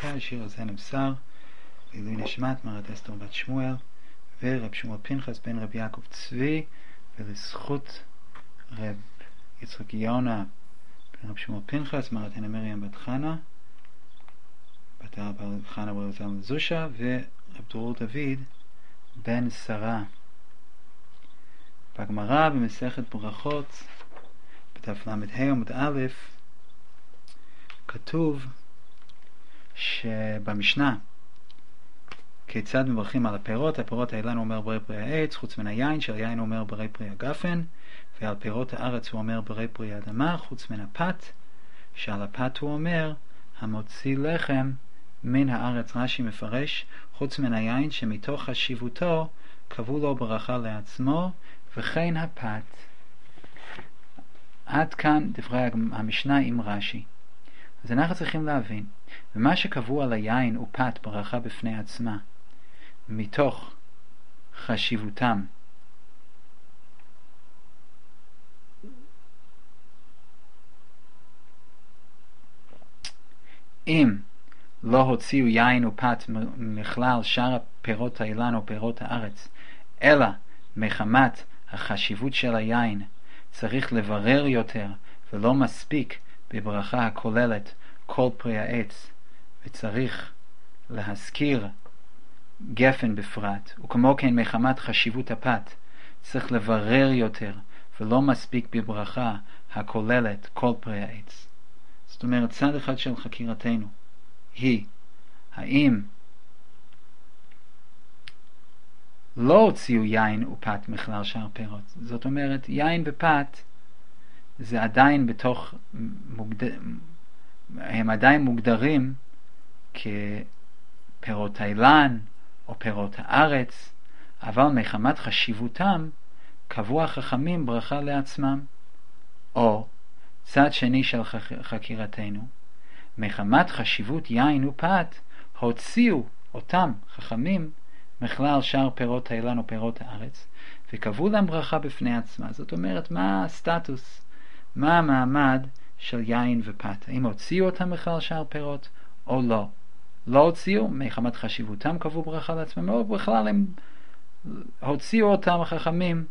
השיר הזה נמסר לעילוי נשמת מרת אסתר בת שמואל ורב שמואל פנחס בן רב יעקב צבי, ולזכות רב יצחק יונה בן רב שמואל פנחס, מרת הנה מרים בת חנה בת חנה בר זלמן זושה, ורב דרור דוד בן שרה. בגמרא במסכת ברכות בדף ל"ה עמוד א' כתוב שבמשנה כיצד מברכים על הפירות. הפירות האילן הוא אומר ברי פרי העץ, חוץ מן היין, של היין הוא אומר ברי פרי הגפן, ועל פירות הארץ הוא אומר ברי פרי האדמה, חוץ מן הפת, שעל הפת הוא אומר המוציא לחם מן הארץ. רש"י מפרש, חוץ מן היין שמתוך חשיבותו קבעו לו ברכה לעצמו, וכן הפת. עד כאן דברי המשנה עם רש"י. אז אנחנו צריכים להבין, ומה שקבעו על היין ופת ברכה בפני עצמה מתוך חשיבותם, אם לא הוציאו יין ופת מכלל שאר פירות האילן או פירות הארץ, אלא מחמת החשיבות של היין צריך לברר יותר, ולא מספיק בברכה הכוללת כל פרי העץ, וצריך להזכיר גפן בפרט, וכמו כן מחמת חשיבות הפת צריך לברר יותר, ולא מספיק בברכה הכוללת כל פרי העץ. זאת אומרת, צד אחד של חקירתנו היא האם לא הוציאו יין ופת מכלל שאר פירות. זאת אומרת, יין ופת זה עדיין הם עדיין מוגדרים כפירות האילן או פירות הארץ, אבל מחמת חשיבותם קבעו החכמים ברכה לעצמם. או צד שני של חקירתנו, מחמת חשיבות יין ופת הוציאו אותם חכמים מכלל שאר פירות האילן או פירות הארץ, וקבעו להם ברכה בפני עצמה. זאת אומרת, מה הסטטוס, מה המעמד של יין ופת? האם הוציאו אותם מכלל שאר פירות או לא? לא הוציאו, מחמת חשיבותם קבעו ברכה לעצמם, או בכלל הם הוציאו אותם החכמים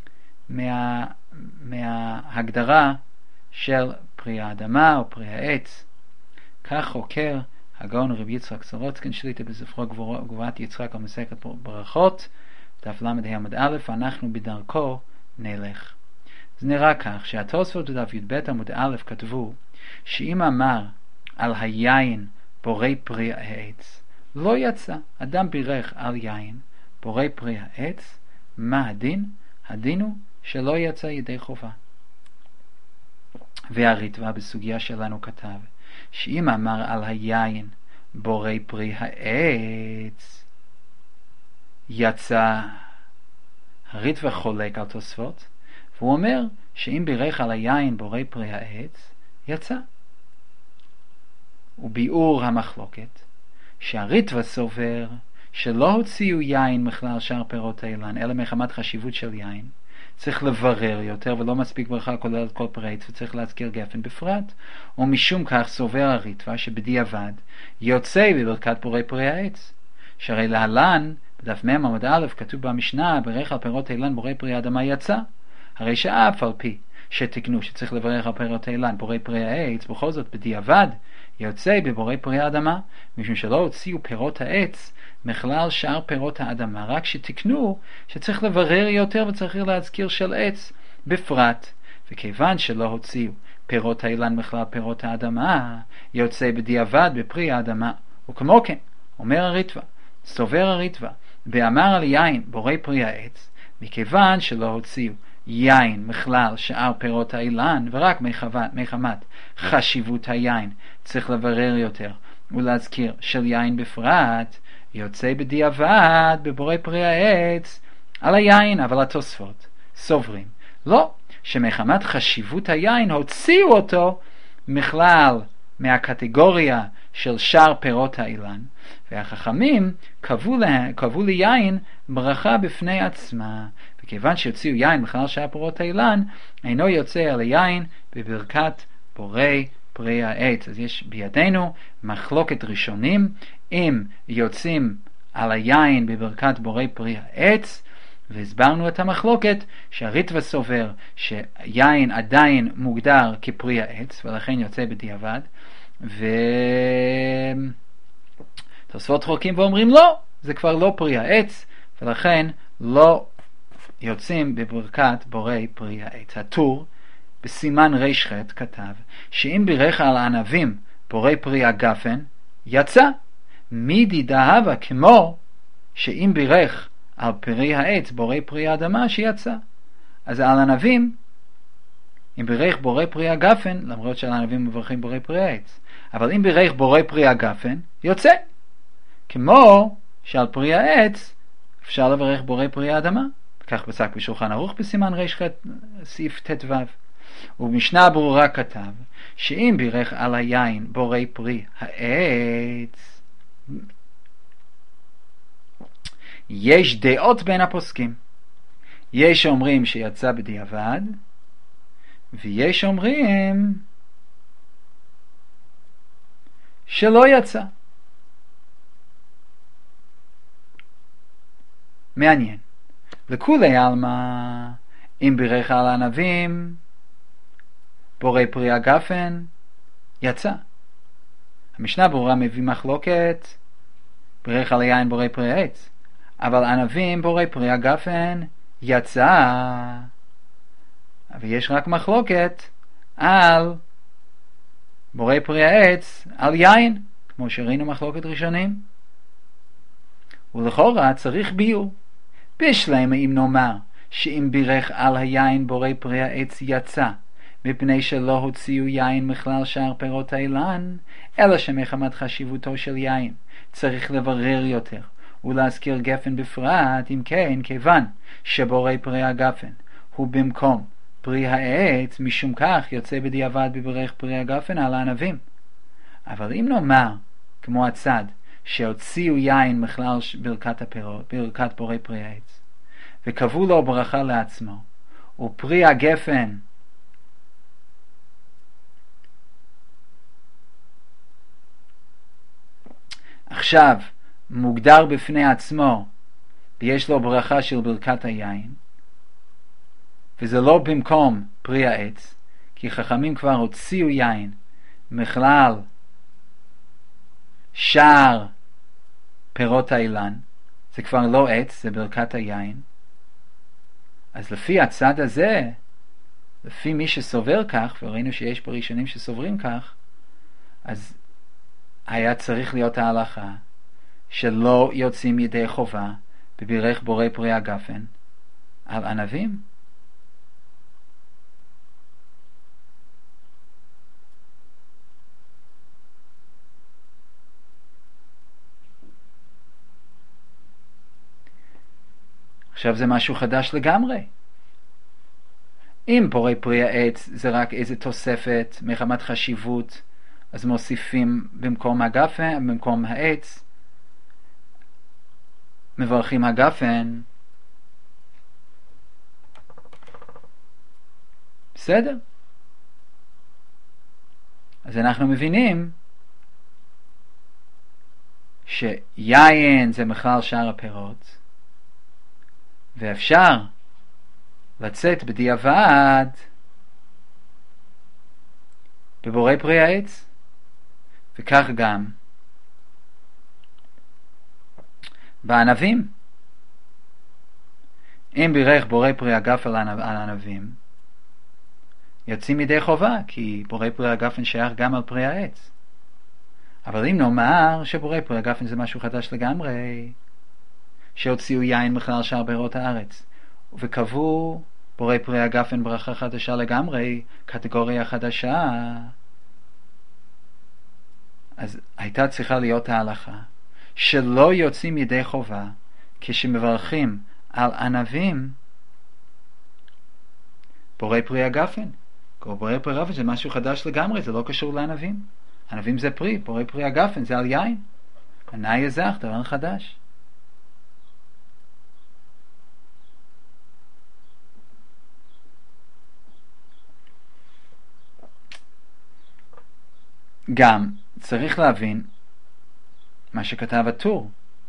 מההגדרה של פרי האדמה או פרי העץ. כך חוקר הגאון רב יצחק סורוצקין שליט"א בספרו גבורת יצחק על מסכת ברכות דף ל"ה עמוד א', אנחנו בדרכו נלך. זה נראה כך שהתוספות בדף י"ב עמוד א' כתבו שאם אמר על היין בורי פרי העץ לא יצא, אדם בירך על יין בורי פרי העץ, מה הדין? הדין הוא שלא יצא ידי חובה. והריטב"א בסוגיה שלנו כתב שאם אמר על היין בורי פרי העץ יצא. הריטב"א חולק על תוספות, והוא אומר שאם בירך על היין בורי פרי העץ יצא. וביאור המחלוקת שהריטב"א סובר שלא הוציאו יין מכלל שאר פירות האילן אלא מחמת חשיבות של יין, צריך לברר יותר ולא מספיק ברכה כוללת כל פרי העץ, וצריך להזכיר גפן בפרט. ומשום כך סובר הריטב"א שבדיעבד יוצא בברכת בורי פרי העץ, שהרי להלן בדף מ' עמוד א' כתוב במשנה בירך על פירות האילן בורי פרי האדמה יצא. הרי שאף על פי שתקנו שצריך לברך על פירות האילן בורי פרי העץ, בכל זאת בדיעבד יוצא בבורי פרי האדמה, משום שלא הוציאו פירות העץ מכלל שאר פירות האדמה, רק שתקנו שצריך לברר יותר וצריך להזכיר של עץ בפרט. וכיוון שלא הוציאו פירות האילן מכלל פירות האדמה, יוצא בדיעבד בפרי האדמה. וכמו כן אומר הריטב"א, סובר הריטב"א, באמר על יין בורי פרי העץ, מכיוון שלא הוציאו יין מכלל שאר פירות האילן ורק מחמת חשיבות היין צריך לברר יותר ולהזכיר של יין בפרט, יוצא בדיעבד בבורי פרי העץ על היין. אבל התוספות סוברים לא, שמחמת חשיבות היין הוציאו אותו מכלל מהקטגוריה של שאר פירות האילן, והחכמים קבעו ליין ברכה בפני עצמה. וכיוון שיוציאו יין מכלל שאר פירות האילן, אינו יוצא על היין בברכת בורי פרי העץ. אז יש בידינו מחלוקת ראשונים, אם יוצאים על היין בברכת בורא פרי העץ, והסברנו את המחלוקת שהריטב"א סובר שיין עדיין מוגדר כפרי העץ ולכן יוצא בדיעבד, ותוספות חולקים ואומרים לא, זה כבר לא פרי העץ ולכן לא יוצאים בברכת בורא פרי העץ. הטור בסימן ר"ח כתב שאם בירך על הענבים בורא פרי הגפן יצא מידי דהבה, כמו שאם בירך על פרי העץ בורא פרי האדמה שיצא. אז על ענבים אם בירך בורא פרי הגפן, למרות שעל ענבים מברכים בורא פרי העץ, אבל אם בירך בורא פרי הגפן יוצא, כמו שעל פרי העץ אפשר לברך בורא פרי האדמה. כך פסק בשולחן ערוך בסימן ר"ח סעיף ט"ו. ובמשנה ברורה כתב שאם בירך על היין בורא פרי העץ, יש דעות בין הפוסקים. יש אומרים שיצא בדיעבד, ויש אומרים שלא יצא. מעניין. לכולי עלמא, אם בירך על הענבים בורא פרי הגפן יצא. המשנה ברורה מביא מחלוקת בירך על היין בורא פרי העץ, אבל ענבים בורא פרי הגפן יצא. ויש רק מחלוקת על בורא פרי העץ על יין, כמו שראינו מחלוקת ראשונים. ולכאורה צריך ביור. בשלמה אם נאמר שאם בירך על היין בורא פרי העץ יצא, מפני שלא הוציאו יין מכלל שאר פירות האילן, אלא שמחמת חשיבותו של יין צריך לברר יותר ולהזכיר גפן בפרט. אם כן, כיוון שבורא פרי הגפן הוא במקום פרי העץ, משום כך יוצא בדיעבד בברך פרי הגפן על הענבים. אבל אם נאמר כמו הצד שהוציאו יין מכלל ברכת הפירות, ברכת בורא פרי העץ, וקבעו לו ברכה לעצמו, ופרי הגפן עכשיו מוגדר בפני עצמו ויש לו ברכה של ברכת היין, וזה לא במקום פרי העץ, כי חכמים כבר הוציאו יין מכלל שאר פירות האילן, זה כבר לא עץ, זה ברכת היין. אז לפי הצד הזה, לפי מי שסובר כך, וראינו שיש פה ראשונים שסוברים כך, אז היה צריך להיות ההלכה שלא יוצאים ידי חובה בבירך בורא פרי הגפן על ענבים. עכשיו זה משהו חדש לגמרי. אם בורא פרי העץ זה רק איזה תוספת מחמת חשיבות, אז מוסיפים במקום הגפן, במקום העץ, מברכים הגפן. בסדר. אז אנחנו מבינים שיין זה מכלל שאר הפירות, ואפשר לצאת בדיעבד בבורא פרי העץ, וכך גם בענבים. אם בירך בורא פרי הגפן על ענבים, יוצאים ידי חובה, כי בורא פרי הגפן שייך גם על פרי העץ. אבל אם נאמר שבורא פרי הגפן זה משהו חדש לגמרי, שהוציאו יין מכלל שאר פירות הארץ, וקבעו בורא פרי הגפן ברכה חדשה לגמרי, קטגוריה חדשה, אז הייתה צריכה להיות ההלכה שלא יוצאים ידי חובה כשמברכים על ענבים בורא פרי הגפן. בורא פרי הגפן זה משהו חדש לגמרי, זה לא קשור לענבים. ענבים זה פרי, בורא פרי הגפן זה על יין. ענאי יזך, דבר חדש. גם צריך להבין מה שכתב הטור,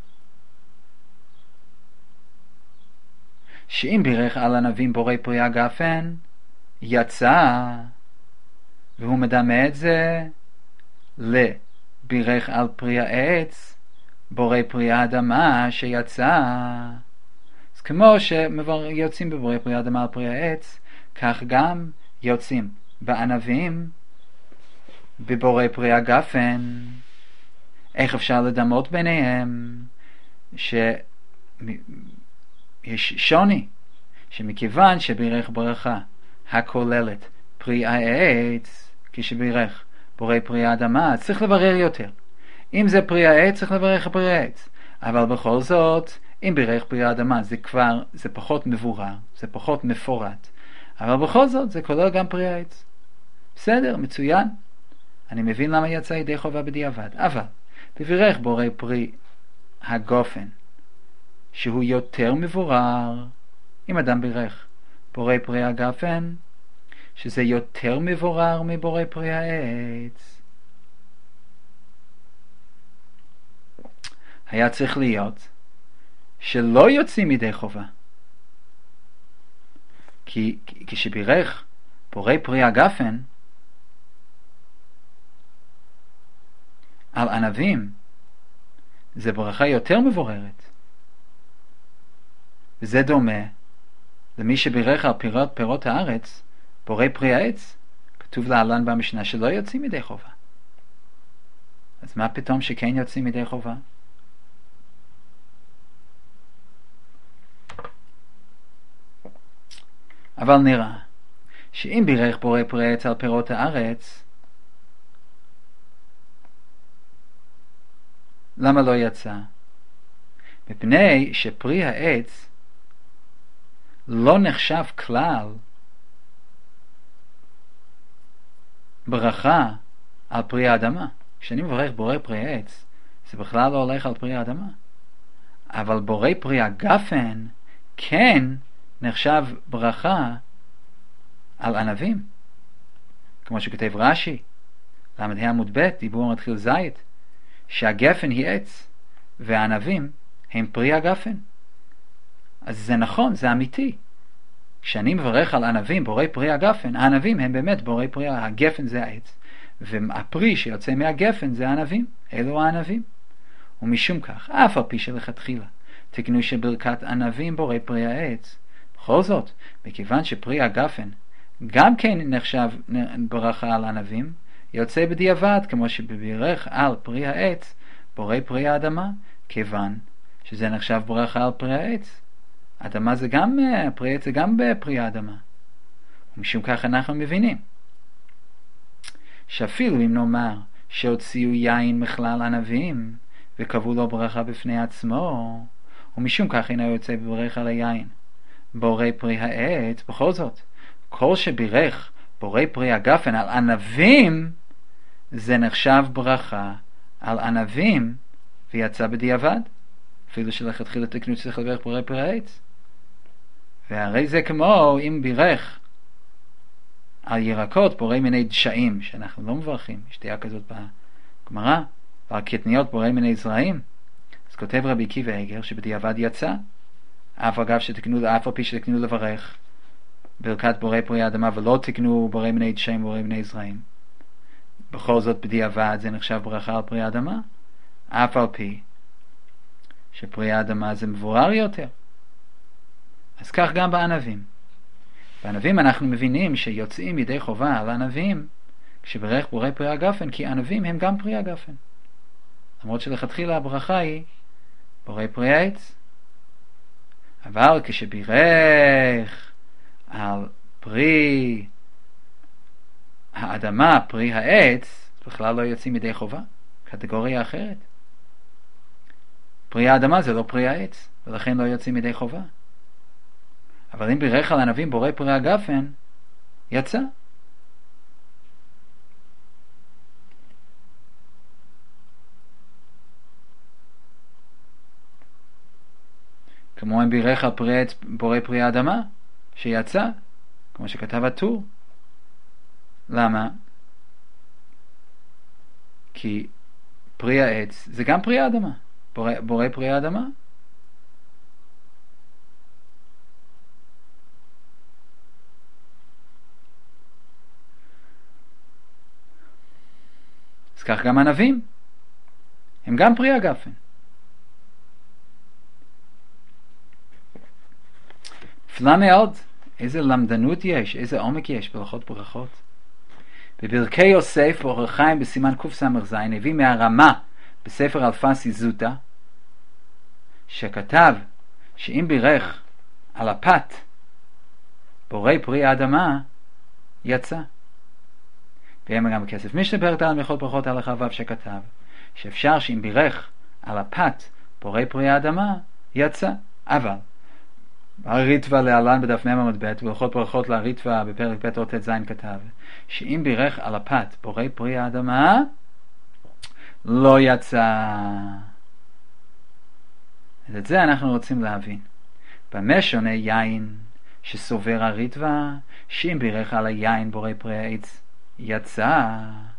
שאם בירך על ענבים בורא פרי הגפן, יצא, והוא מדמה את זה לבירך על פרי העץ בורא פרי האדמה שיצא. אז כמו שיוצאים בבורא פרי האדמה על פרי העץ, כך גם יוצאים בענבים בבורא פרי הגפן. איך אפשר לדמות ביניהם? שיש שוני, שמכיוון שבירך ברכה הכוללת פרי העץ, כשבירך בורא פרי האדמה, צריך לברר יותר. אם זה פרי העץ, צריך לברך פרי העץ. אבל בכל זאת, אם בירך פרי האדמה, זה פחות מבורר, זה פחות מפורט. אבל בכל זאת, זה כולל גם פרי העץ. בסדר, מצוין. אני מבין למה יצא ידי חובה בדיעבד. אבל, בבירך בורא פרי הגופן, שהוא יותר מבורר, אם אדם בירך בורא פרי הגפן, שזה יותר מבורר מבורא פרי העץ, היה צריך להיות שלא יוצאים ידי חובה. כי כשבירך בורא פרי הגפן על ענבים, זה ברכה יותר מבוררת. וזה דומה למי שבירך על פירות הארץ בורא פרי העץ, כתוב להלן במשנה שלא יוצאים ידי חובה. אז מה פתאום שכן יוצאים ידי חובה? אבל נראה שאם בירך בורא פרי העץ על פירות הארץ, למה לא יצא? מפני שפרי העץ לא נחשב כלל ברכה על פרי האדמה. כשאני מברך בורא פרי העץ, זה בכלל לא הולך על פרי האדמה. אבל בורא פרי הגפן כן נחשב ברכה על ענבים. כמו שכתב רש"י, למ"ה עמוד ב', דיבור מתחיל זית, שהגפן היא עץ והענבים הם פרי הגפן. אז זה נכון, זה אמיתי. כשאני מברך על ענבים בורא פרי הגפן, הענבים הם באמת בורא פרי, הגפן זה העץ, והפרי שיוצא מהגפן זה הענבים, אלו הענבים. ומשום כך, אף על פי שלכתחילה תקנו שברכת ענבים בורא פרי העץ, בכל זאת, מכיוון שפרי הגפן גם כן נחשב ברכה על ענבים, יוצא בדיעבד כמו שבבירך על פרי העץ בורא פרי האדמה, כיוון שזה נחשב ברכה על פרי העץ. אדמה זה גם, פרי עץ זה גם בפרי האדמה. ומשום כך אנחנו מבינים שאפילו אם נאמר שהוציאו יין מכלל ענבים וקבעו לו ברכה בפני עצמו, ומשום כך אינו יוצא בברך על היין בורא פרי העץ, בכל זאת כל שבירך בורא פרי הגפן על ענבים, זה נחשב ברכה על ענבים ויצא בדיעבד, אפילו שלכתחילה תקנו צריך לברך בורא פרי העץ. והרי זה כמו אם בירך על ירקות בורא מיני דשאים, שאנחנו לא מברכים, יש דעה כזאת בגמרא, ועל קטניות בורא מיני זרעים. אז כותב רבי עקיבא איגר שבדיעבד יצא, אף על פי שתקנו לברך ברכת בורא פרי האדמה ולא תקנו בורא מיני דשאים בורא מיני זרעים, בכל זאת בדיעבד זה נחשב ברכה על פרי האדמה, אף על פי שפרי האדמה זה מבורר יותר. אז כך גם בענבים. בענבים אנחנו מבינים שיוצאים ידי חובה על ענבים כשברך בורא פרי הגפן, כי ענבים הם גם פרי הגפן, למרות שלכתחילה הברכה היא בורא פרי העץ. אבל כשבירך על פרי האדמה, פרי העץ, בכלל לא יוצאים ידי חובה, קטגוריה אחרת. פרי האדמה זה לא פרי העץ, ולכן לא יוצאים ידי חובה. אבל אם בירך על ענבים בורא פרי הגפן, יצא. כמו אם בירך על בורא פרי האדמה, שיצא, כמו שכתב הטור. למה? כי פרי העץ זה גם פרי האדמה, בורא פרי האדמה. אז כך גם ענבים, הם גם פרי הגפן. נפלא מאוד, איזה למדנות יש, איזה עומק יש בהלכות ברכות. בברכי יוסף באור החיים בסימן קס"ז הביא מהרמה בספר אלפסי זוטה, שכתב שאם בירך על הפת בורא פרי האדמה יצא. והם גם בכסף משנה פרק ד' מכל ברכות הלכה ו' שכתב שאפשר שאם בירך על הפת בורא פרי האדמה יצא. אבל הריטווה להלן בדף מ' עמוד ב' ובכל ברכות להריטווה בפרק ב' אות ז' כתב שאם בירך על הפת בורא פרי האדמה לא יצא. אז את זה אנחנו רוצים להבין. במה שונה יין שסובר הריטווה שאם בירך על היין בורא פרי העץ יצא,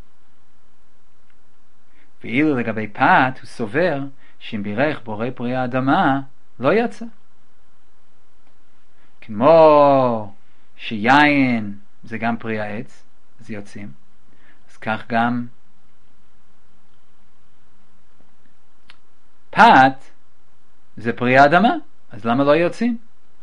ואילו לגבי פת הוא סובר שאם בירך בורא פרי האדמה לא יצא. כמו שיין זה גם פרי העץ, אז יוצאים. אז כך גם פת זה פרי האדמה, אז למה לא יוצאים?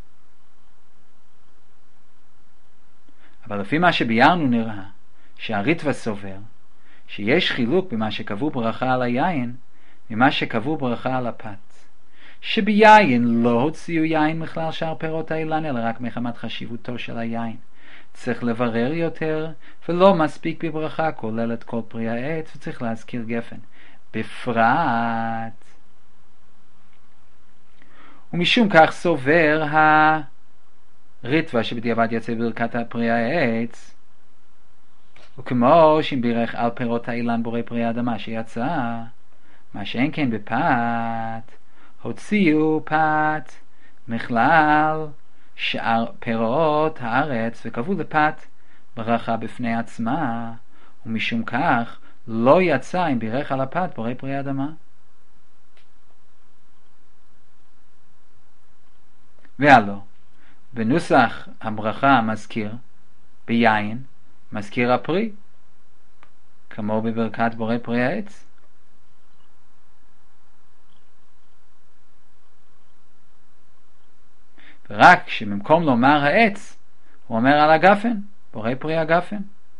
אבל לפי מה שביארנו נראה שהריטווה סובר שיש חילוק במה שקבעו ברכה על היין ממה שקבעו ברכה על הפת. שביין לא הוציאו יין מכלל שאר פירות האילן אלא רק מחמת חשיבותו של היין. צריך לברר יותר ולא מספיק בברכה כוללת כל פרי העץ, וצריך להזכיר גפן בפרט. ומשום כך סובר הריטווה שבדיעבד יצא ברכת פרי העץ, וכמו שאם בירך על פירות האילן בורא פרי האדמה שיצא, מה שאין כן בפת הוציאו פת מכלל שאר פירות הארץ וקבעו לפת ברכה בפני עצמה, ומשום כך לא יצא אם בירך על הפת בורא פרי האדמה. והלא בנוסח הברכה מזכיר ביין מזכיר הפרי כמו בברכת בורא פרי העץ. ורק שבמקום לומר העץ הוא אומר על הגפן בורא פרי הגפן,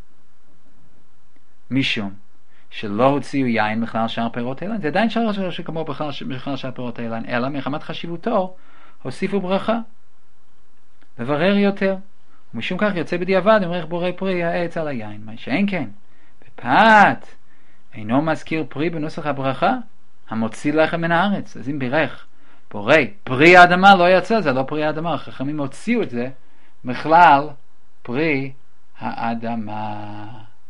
משום שלא הוציאו יין בכלל שאר פירות האילן. זה עדיין שכמו בכלל שאר פירות האילן, אלא מחמת חשיבותו הוסיפו ברכה לברר יותר, ומשום כך יוצא בדיעבד אמרך בורא פרי העץ על היין. מה שאין כן בפת אינו מזכיר פרי בנוסח הברכה המוציא לחם מן הארץ. אז אם בירך בורא פרי האדמה לא יצא, זה לא פרי האדמה, החכמים הוציאו את זה מכלל פרי האדמה.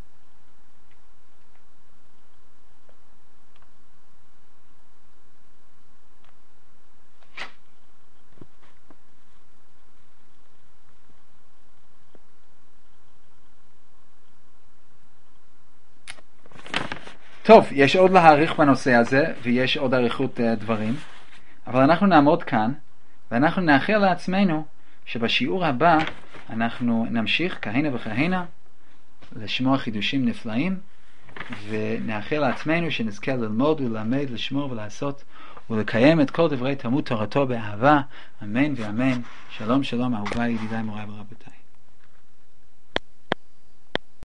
טוב, יש עוד להעריך בנושא הזה, ויש עוד עריכות דברים, אבל אנחנו נעמוד כאן, ואנחנו נאחל לעצמנו שבשיעור הבא אנחנו נמשיך כהנה וכהנה לשמוע חידושים נפלאים, ונאחל לעצמנו שנזכה ללמוד וללמד, לשמור ולעשות ולקיים את כל דברי תלמוד תורתו באהבה, אמן ואמן. שלום שלום אהוביי ידידיי מוריי ורבותיי.